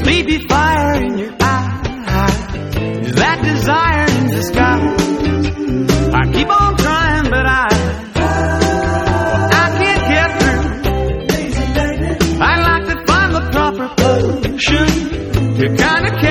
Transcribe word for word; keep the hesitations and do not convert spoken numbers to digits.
sleepy fire in your eye, is that desire in the sky. I keep on trying, but I, I can't get through. I'd like to find the proper potion to kind of